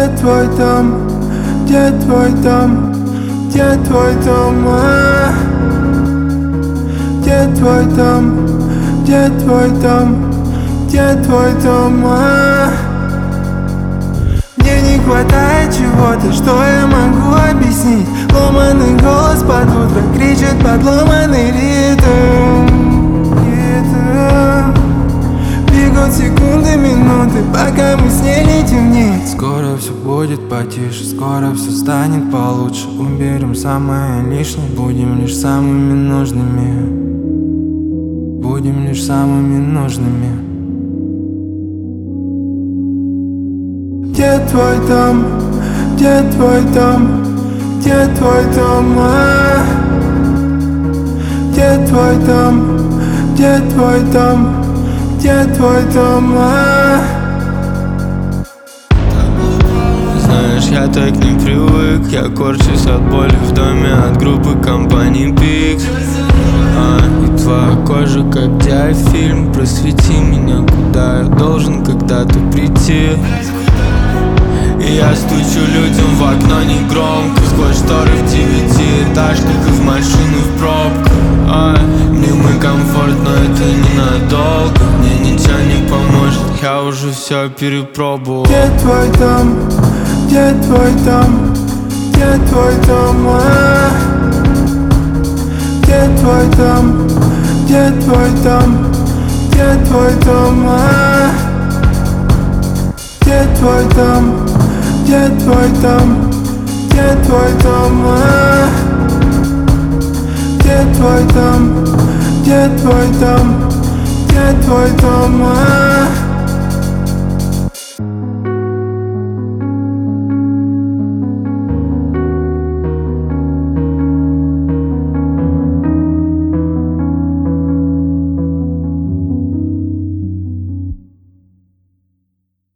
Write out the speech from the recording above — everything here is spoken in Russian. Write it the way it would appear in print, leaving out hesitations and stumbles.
Где твой дом? Где твой дом? Где твой дом? Где твой дом? Где твой дом? Где твой дом? Мне не хватает чего-то, что я могу объяснить. Ломаный голос под утро кричит подломанный ритм. Бегут секунды, минуты, пока мы с ней не темнеет. Скоро все будет потише, скоро все станет получше. Уберем самое лишнее, будем лишь самыми нужными. Будем лишь самыми нужными. Где твой дом? Где твой дом? Где твой дом? Где твой дом? Где твой дом? Где твой дом? Знаешь, я так не привык. Я корчусь от боли в доме от группы компании Pix. И твоя кожа как диафильм. Просвети меня, куда я должен когда-то прийти. И я стучу людям в окно негромко, сквозь шторы в 9-этажках и в машину в пробках. Мне мой комфорт, но это ненадолго. Мне ничего не поможет, я уже все перепробовал. Где твой дом? Где твой дом? Где твой дом? Где твой дом? Где твой дом? Где твой дом? Где твой дом? Где твой дом? Где твой дом? Где твой дом? Где твой дом? Где твой дом?